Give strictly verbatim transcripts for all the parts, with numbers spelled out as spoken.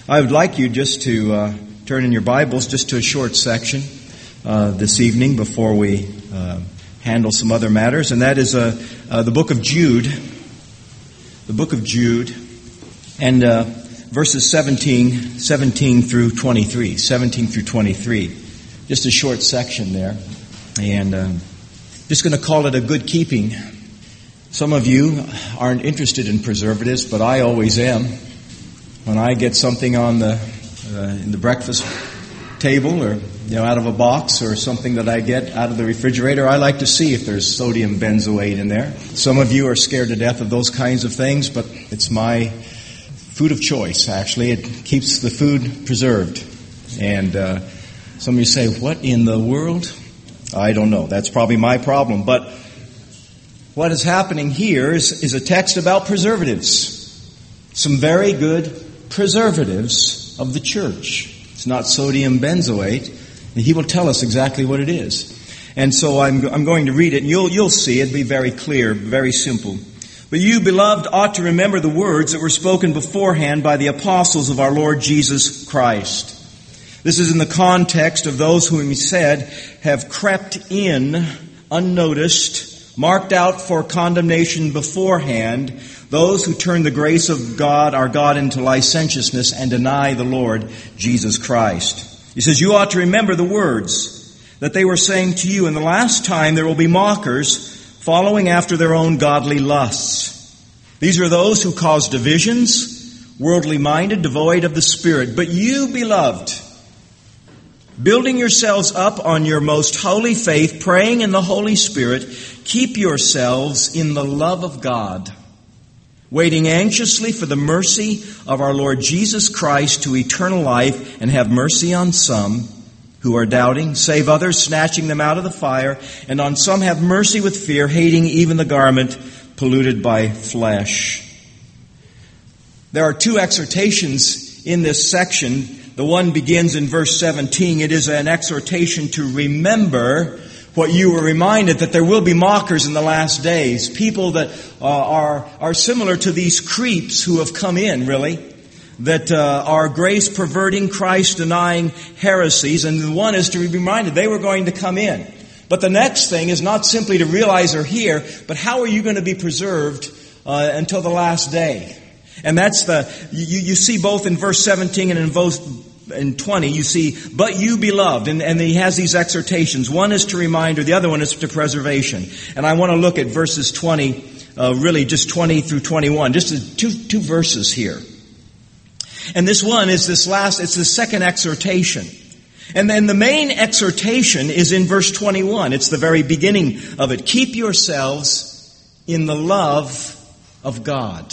I would like you just to uh, turn in your Bibles just to a short section uh, this evening before we uh, handle some other matters, and that is uh, uh, the book of Jude. The book of Jude, and uh, verses seventeen, seventeen through twenty-three. seventeen through twenty-three. Just a short section there. And um, just going to call it a good keeping. Some of you aren't interested in preservatives, but I always am. When I get something on the uh, in the breakfast table, or you know, out of a box, or something that I get out of the refrigerator, I like to see if there's sodium benzoate in there. Some of you are scared to death of those kinds of things, but it's my food of choice. Actually, it keeps the food preserved. And uh, some of you say, "What in the world?" I don't know. That's probably my problem. But what is happening here is, is a text about preservatives. Some very good preservatives of the church. It's not sodium benzoate. And he will tell us exactly what it is. And so I'm, I'm going to read it, and you'll, you'll see it be very clear, very simple. But you, beloved, ought to remember the words that were spoken beforehand by the apostles of our Lord Jesus Christ. This is in the context of those whom he said have crept in unnoticed, marked out for condemnation beforehand, those who turn the grace of God, our God, into licentiousness and deny the Lord Jesus Christ. He says, you ought to remember the words that they were saying to you, in the last time there will be mockers following after their own godly lusts. These are those who cause divisions, worldly minded, devoid of the Spirit. But you, beloved, building yourselves up on your most holy faith, praying in the Holy Spirit, keep yourselves in the love of God, waiting anxiously for the mercy of our Lord Jesus Christ to eternal life, and have mercy on some who are doubting, save others, snatching them out of the fire, and on some have mercy with fear, hating even the garment polluted by flesh. There are two exhortations in this section. The one begins in verse seventeen. It is an exhortation to remember what you were reminded, that there will be mockers in the last days. People that uh, are are similar to these creeps who have come in, really, that uh, are grace-perverting, Christ-denying heresies. And the one is to be reminded they were going to come in. But the next thing is not simply to realize they're here, but how are you going to be preserved uh, until the last day? And that's the, you, you see both in verse seventeen and in both in twenty, you see, but you, beloved, and, and he has these exhortations. One is to reminder, the other one is to preservation. And I want to look at verses twenty, uh, really just twenty through twenty-one, just two, two verses here. And this one is this last, it's the second exhortation. And then the main exhortation is in verse twenty-one. It's the very beginning of it. Keep yourselves in the love of God.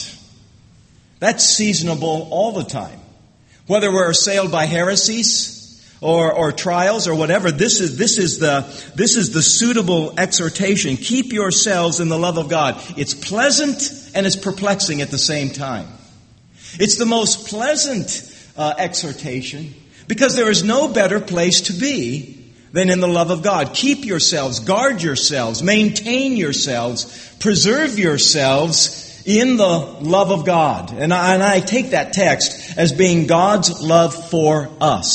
That's seasonable all the time. Whether we're assailed by heresies or, or trials or whatever, this is, this is the, this is the suitable exhortation. Keep yourselves in the love of God. It's pleasant and it's perplexing at the same time. It's the most pleasant uh, exhortation because there is no better place to be than in the love of God. Keep yourselves, guard yourselves, maintain yourselves, preserve yourselves in the love of God. And I, and I take that text as being God's love for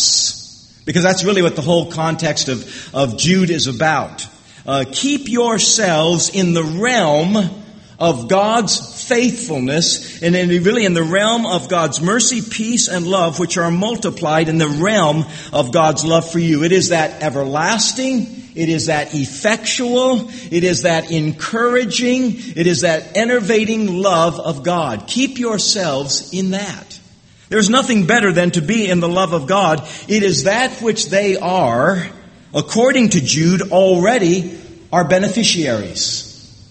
us, because that's really what the whole context of, of Jude is about. Uh, keep yourselves in the realm of God's faithfulness, and in, really in the realm of God's mercy, peace, and love, which are multiplied in the realm of God's love for you. It is that everlasting, it is that effectual, it is that encouraging, it is that enervating love of God. Keep yourselves in that. There's nothing better than to be in the love of God. It is that which they are, according to Jude, already are beneficiaries.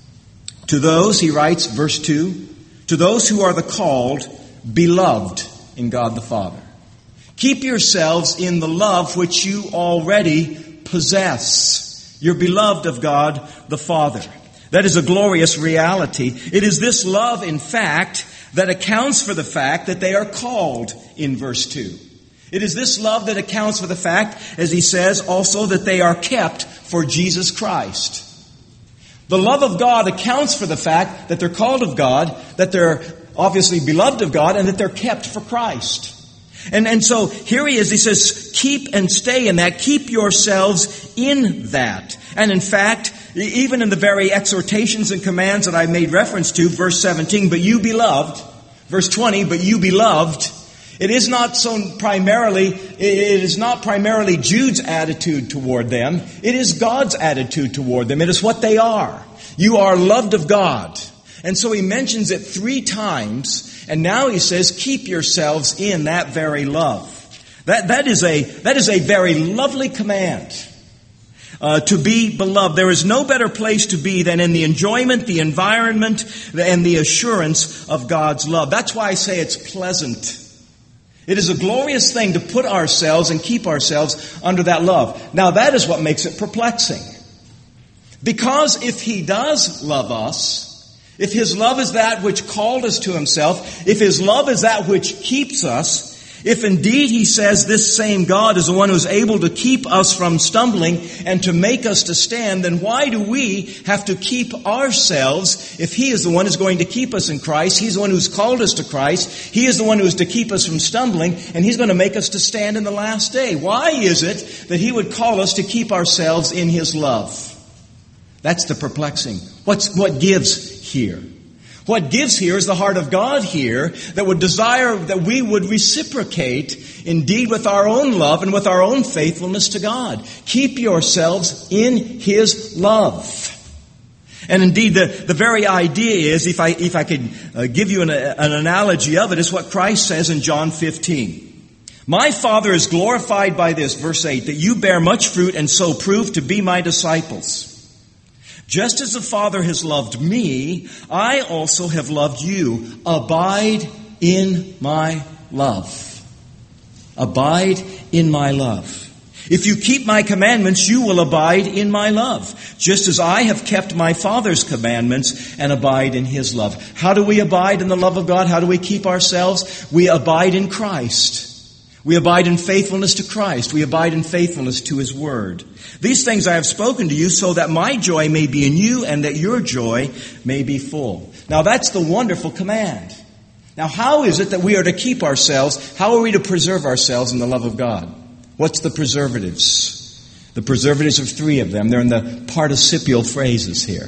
To those, he writes, verse two, to those who are the called, beloved in God the Father. Keep yourselves in the love which you already possess. You're beloved of God the Father. That is a glorious reality. It is this love, in fact, that accounts for the fact that they are called in verse two. It is this love that accounts for the fact, as he says, also that they are kept for Jesus Christ. The love of God accounts for the fact that they're called of God, that they're obviously beloved of God, and that they're kept for Christ. And, and so here he is. He says, keep and stay in that. Keep yourselves in that. And in fact, even in the very exhortations and commands that I made reference to, verse seventeen, but you beloved, verse twenty, but you beloved, it is not so primarily, it is not primarily Jude's attitude toward them. It is God's attitude toward them. It is what they are. You are loved of God. And so he mentions it three times, and now he says, keep yourselves in that very love. That, that is a, that is a very lovely command. Uh, to be beloved. There is no better place to be than in the enjoyment, the environment, and the assurance of God's love. That's why I say it's pleasant. It is a glorious thing to put ourselves and keep ourselves under that love. Now that is what makes it perplexing. Because if He does love us, if His love is that which called us to Himself, if His love is that which keeps us, if indeed He says this same God is the one who is able to keep us from stumbling and to make us to stand, then why do we have to keep ourselves if He is the one who's going to keep us in Christ? He's the one who's called us to Christ. He is the one who is to keep us from stumbling, and He's going to make us to stand in the last day. Why is it that He would call us to keep ourselves in His love? That's the perplexing. What's, what gives here? What gives here is the heart of God here that would desire that we would reciprocate indeed with our own love and with our own faithfulness to God. Keep yourselves in His love. And indeed, the, the very idea is, if I, if I could uh, give you an, an analogy of it, is what Christ says in John fifteen. My Father is glorified by this, verse eight, that you bear much fruit and so prove to be my disciples. Just as the Father has loved me, I also have loved you. Abide in my love. Abide in my love. If you keep my commandments, you will abide in my love, just as I have kept my Father's commandments and abide in His love. How do we abide in the love of God? How do we keep ourselves? We abide in Christ. We abide in faithfulness to Christ. We abide in faithfulness to His Word. These things I have spoken to you so that my joy may be in you and that your joy may be full. Now that's the wonderful command. Now how is it that we are to keep ourselves? How are we to preserve ourselves in the love of God? What's the preservatives? The preservatives are three of them. They're in the participial phrases here.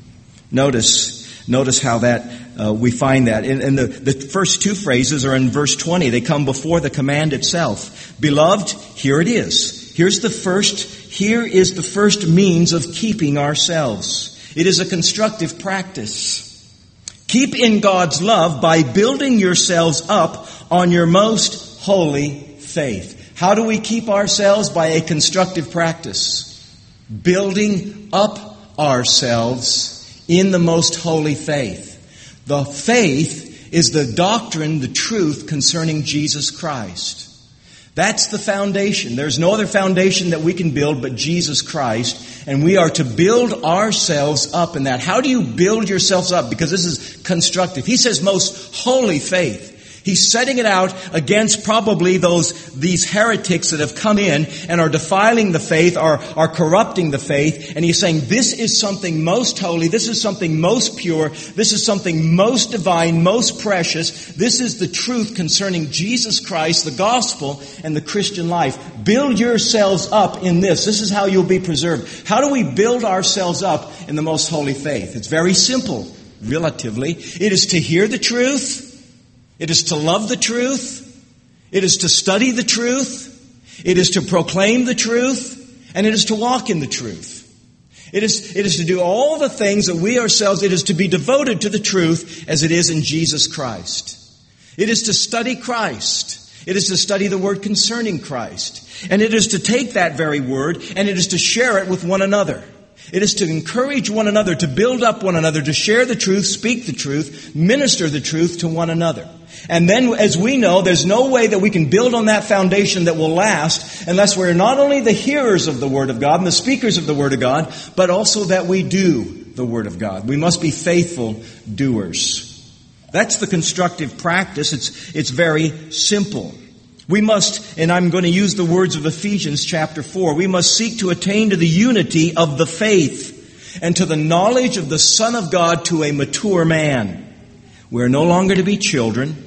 Notice, notice how that Uh, we find that. And, and the, the first two phrases are in verse twenty. They come before the command itself. Beloved, here it is. Here's the first, here is the first means of keeping ourselves. It is a constructive practice. Keep in God's love by building yourselves up on your most holy faith. How do we keep ourselves? By a constructive practice. Building up ourselves in the most holy faith. The faith is the doctrine, the truth concerning Jesus Christ. That's the foundation. There's no other foundation that we can build but Jesus Christ. And we are to build ourselves up in that. How do you build yourselves up? Because this is constructive. He says most holy faith. He's setting it out against probably those, these heretics that have come in and are defiling the faith, are, are corrupting the faith. And he's saying this is something most holy, this is something most pure, this is something most divine, most precious. This is the truth concerning Jesus Christ, the gospel, and the Christian life. Build yourselves up in this. This is how you'll be preserved. How do we build ourselves up in the most holy faith? It's very simple, relatively. It is to hear the truth. It is to love the truth. It is to study the truth. It is to proclaim the truth. And it is to walk in the truth. It is, it is to do all the things that we ourselves, it is to be devoted to the truth as it is in Jesus Christ. It is to study Christ. It is to study the word concerning Christ. And it is to take that very word and it is to share it with one another. It is to encourage one another, to build up one another, to share the truth, speak the truth, minister the truth to one another. And then, as we know, there's no way that we can build on that foundation that will last unless we're not only the hearers of the Word of God and the speakers of the Word of God, but also that we do the Word of God. We must be faithful doers. That's the constructive practice. It's, it's very simple. We must, and I'm going to use the words of Ephesians chapter four, we must seek to attain to the unity of the faith and to the knowledge of the Son of God to a mature man. We're no longer to be children.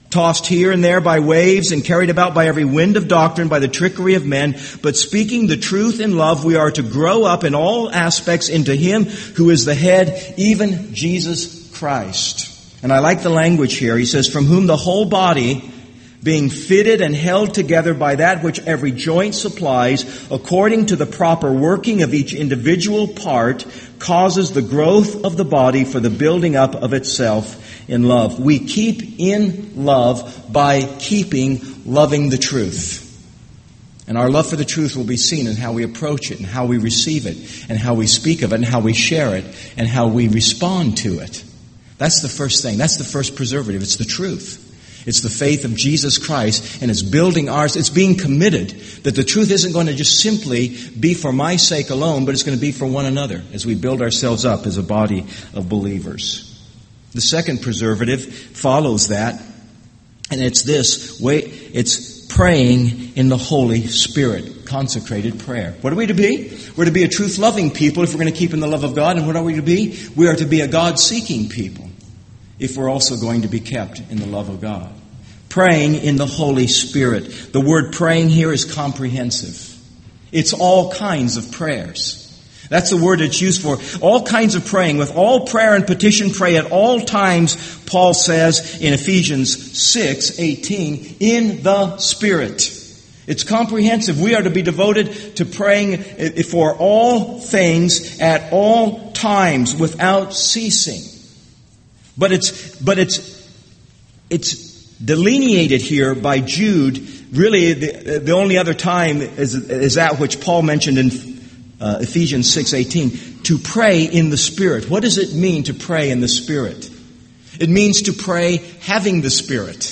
tossed here and there by waves and carried about by every wind of doctrine, by the trickery of men. But speaking the truth in love, we are to grow up in all aspects into Him who is the head, even Jesus Christ. And I like the language here. He says, from whom the whole body, being fitted and held together by that which every joint supplies, according to the proper working of each individual part, causes the growth of the body for the building up of itself in love. We keep in love by keeping loving the truth. And our love for the truth will be seen in how we approach it, and how we receive it, and how we speak of it, and how we share it, and how we respond to it. That's the first thing. That's the first preservative. It's the truth. It's the faith of Jesus Christ, and it's building ours. It's being committed that the truth isn't going to just simply be for my sake alone, but it's going to be for one another as we build ourselves up as a body of believers. The second preservative follows that, and it's this. Wait, it's praying in the Holy Spirit, consecrated prayer. What are we to be? We're to be a truth-loving people if we're going to keep in the love of God. And what are we to be? We are to be a God-seeking people if we're also going to be kept in the love of God. Praying in the Holy Spirit. The word praying here is comprehensive. It's all kinds of prayers. That's the word it's used for. All kinds of praying. With all prayer and petition, pray at all times, Paul says in Ephesians six eighteen, in the Spirit. It's comprehensive. We are to be devoted to praying for all things at all times without ceasing. But it's, but it's, it's delineated here by Jude. Really, the, the only other time is, is that which Paul mentioned in uh, Ephesians six eighteen, to pray in the Spirit. What does it mean to pray in the Spirit? It means to pray having the Spirit.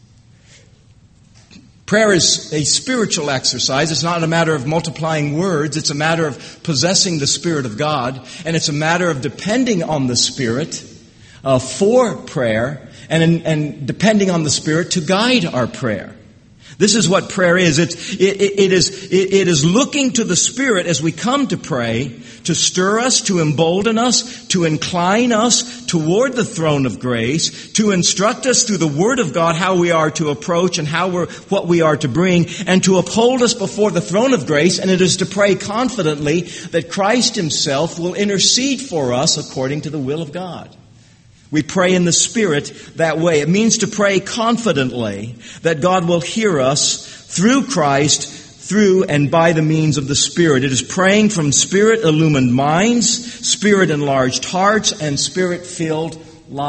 Prayer is a spiritual exercise. It's not a matter of multiplying words. It's a matter of possessing the Spirit of God. And it's a matter of depending on the Spirit uh, for prayer and, and depending on the Spirit to guide our prayer. This is what prayer is. It's, it, it, it is. It, it is looking to the Spirit as we come to pray, to stir us, to embolden us, to incline us toward the throne of grace, to instruct us through the Word of God how we are to approach and how we're, what we are to bring, and to uphold us before the throne of grace. And it is to pray confidently that Christ Himself will intercede for us according to the will of God. We pray in the Spirit that way. It means to pray confidently that God will hear us through Christ, through and by the means of the Spirit. It is praying from Spirit-illumined minds, Spirit-enlarged hearts, and Spirit-filled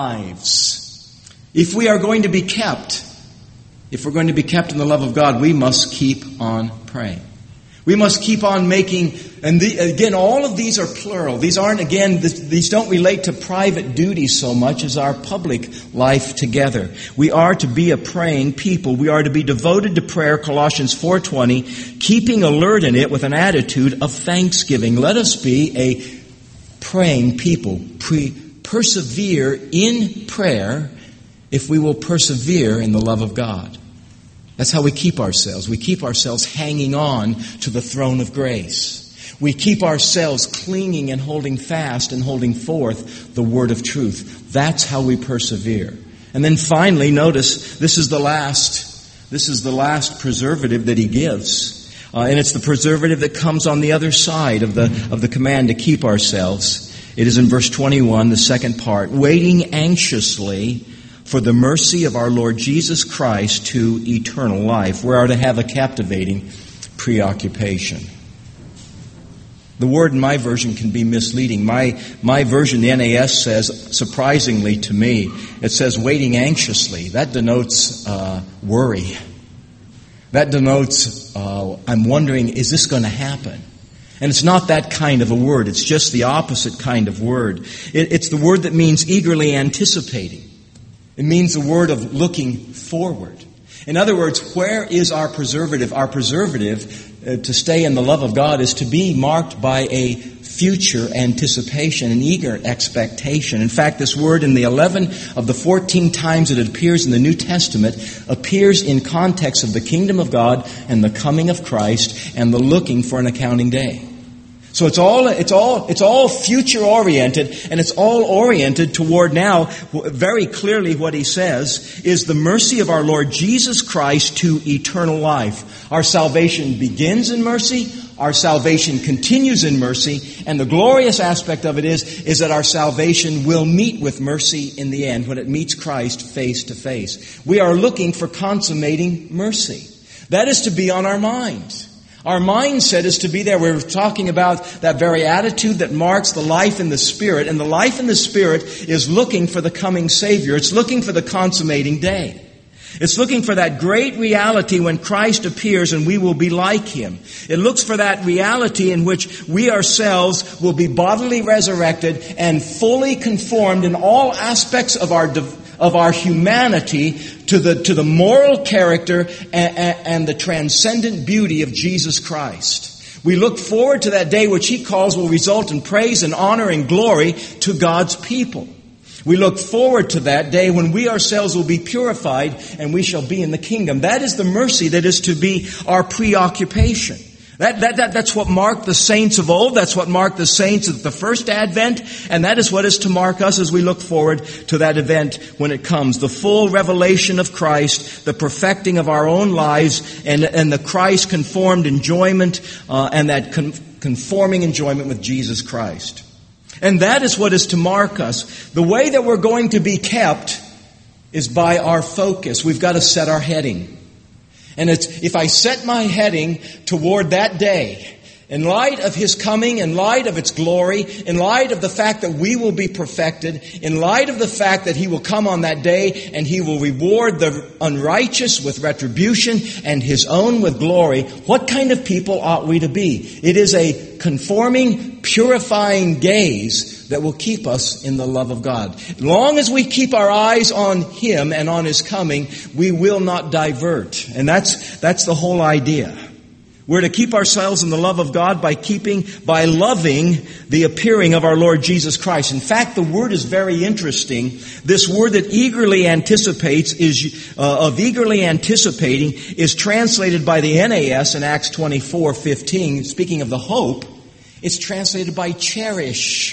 lives. If we are going to be kept, if we're going to be kept in the love of God, we must keep on praying. We must keep on making, and the, again, all of these are plural. These aren't, again, these don't relate to private duty so much as our public life together. We are to be a praying people. We are to be devoted to prayer, Colossians four twenty, keeping alert in it with an attitude of thanksgiving. Let us be a praying people. Pre- persevere in prayer if we will persevere in the love of God. That's how we keep ourselves. We keep ourselves hanging on to the throne of grace. We keep ourselves clinging and holding fast and holding forth the word of truth. That's how we persevere. And then finally, notice, this is the last, this is the last preservative that he gives. Uh, and it's the preservative that comes on the other side of the, of the command to keep ourselves. It is in verse twenty-one, the second part, waiting anxiously for the mercy of our Lord Jesus Christ to eternal life. We are to have a captivating preoccupation. The word in my version can be misleading. My, my version, the N A S, says, surprisingly to me, it says waiting anxiously. That denotes uh, worry. That denotes, uh, I'm wondering, is this going to happen? And it's not that kind of a word. It's just the opposite kind of word. It, it's the word that means eagerly anticipating. It means the word of looking forward. In other words, where is our preservative? Our preservative uh, to stay in the love of God is to be marked by a future anticipation, an eager expectation. In fact, this word in the eleven of the fourteen times that it appears in the New Testament appears in context of the kingdom of God and the coming of Christ and the looking for an accounting day. So it's all, it's all, it's all future oriented, and it's all oriented toward now, very clearly what he says is the mercy of our Lord Jesus Christ to eternal life. Our salvation begins in mercy, our salvation continues in mercy, and the glorious aspect of it is, is that our salvation will meet with mercy in the end, when it meets Christ face to face. We are looking for consummating mercy. That is to be on our mind. Our mindset is to be there. We're talking about that very attitude that marks the life in the Spirit. And the life in the Spirit is looking for the coming Savior. It's looking for the consummating day. It's looking for that great reality when Christ appears and we will be like Him. It looks for that reality in which we ourselves will be bodily resurrected and fully conformed in all aspects of our div- of our humanity to the to the moral character and, and the transcendent beauty of Jesus Christ. We look forward to that day which He calls will result in praise and honor and glory to God's people. We look forward to that day when we ourselves will be purified and we shall be in the kingdom. That is the mercy that is to be our preoccupation. That, that, that, that's what marked the saints of old. That's what marked the saints at the first advent. And that is what is to mark us as we look forward to that event when it comes. The full revelation of Christ, the perfecting of our own lives, and, and the Christ conformed enjoyment, uh, and that con- conforming enjoyment with Jesus Christ. And that is what is to mark us. The way that we're going to be kept is by our focus. We've got to set our heading. And it's, if I set my heading toward that day, in light of His coming, in light of its glory, in light of the fact that we will be perfected, in light of the fact that He will come on that day and He will reward the unrighteous with retribution and His own with glory, what kind of people ought we to be? It is a conforming, purifying gaze that will keep us in the love of God. As long as we keep our eyes on Him and on His coming, we will not divert. And that's, that's the whole idea. We're to keep ourselves in the love of God by keeping, by loving the appearing of our Lord Jesus Christ. In fact, the word is very interesting. This word that eagerly anticipates is, uh, of eagerly anticipating is translated by the N A S in Acts twenty-four fifteen. Speaking of the hope, it's translated by cherish.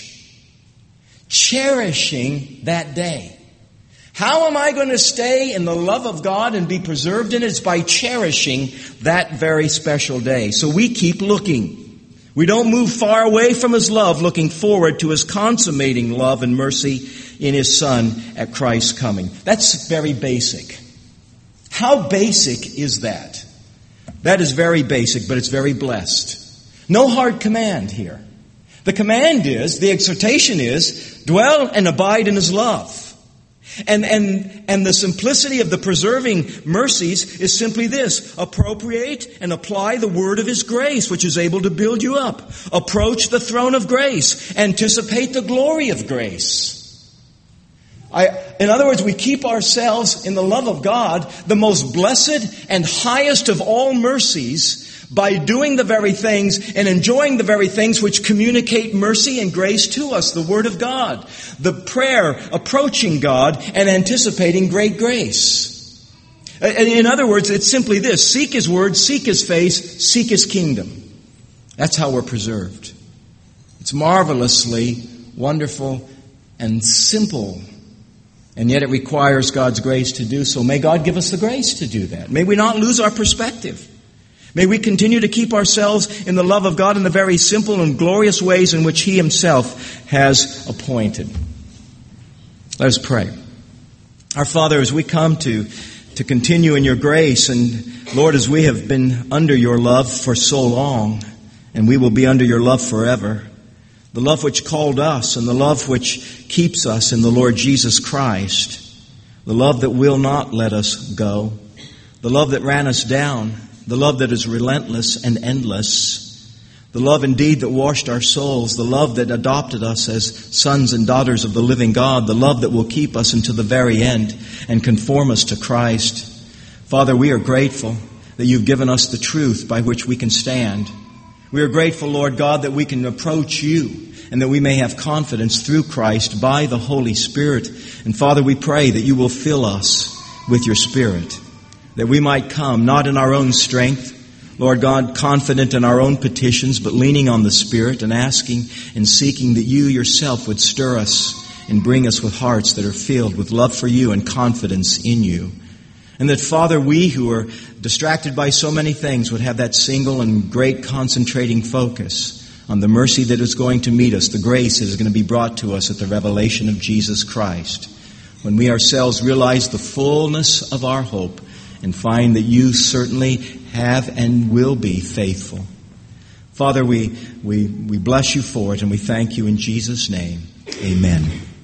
Cherishing that day. How am I going to stay in the love of God and be preserved in it? It's by cherishing that very special day. So we keep looking. We don't move far away from His love, looking forward to His consummating love and mercy in His Son at Christ's coming. That's very basic. How basic is that? That is very basic, but it's very blessed. No hard command here. The command is, the exhortation is, dwell and abide in His love. And, and, and the simplicity of the preserving mercies is simply this: appropriate and apply the word of His grace, which is able to build you up. Approach the throne of grace. Anticipate the glory of grace. I, in other words, we keep ourselves in the love of God, the most blessed and highest of all mercies, by doing the very things and enjoying the very things which communicate mercy and grace to us, the Word of God, the prayer, approaching God and anticipating great grace. In other words, it's simply this: seek His Word, seek His face, seek His kingdom. That's how we're preserved. It's marvelously wonderful and simple, and yet it requires God's grace to do so. May God give us the grace to do that. May we not lose our perspective. May we continue to keep ourselves in the love of God in the very simple and glorious ways in which He Himself has appointed. Let us pray. Our Father, as we come to, to continue in Your grace, and Lord, as we have been under Your love for so long, and we will be under Your love forever, the love which called us and the love which keeps us in the Lord Jesus Christ, the love that will not let us go, the love that ran us down, the love that is relentless and endless, the love indeed that washed our souls, the love that adopted us as sons and daughters of the living God, the love that will keep us until the very end and conform us to Christ. Father, we are grateful that You've given us the truth by which we can stand. We are grateful, Lord God, that we can approach You and that we may have confidence through Christ by the Holy Spirit. And Father, we pray that You will fill us with Your Spirit, that we might come not in our own strength Lord God, confident in our own petitions, but leaning on the Spirit and asking and seeking that you yourself would stir us and bring us with hearts that are filled with love for you and confidence in you. And that, Father, we who are distracted by so many things would have that single and great concentrating focus on the mercy that is going to meet us, the grace that is going to be brought to us at the revelation of Jesus Christ, when we ourselves realize the fullness of our hope and find that you certainly have and will be faithful. Father, we, we, we bless you for it, and we thank you in Jesus' name. Amen.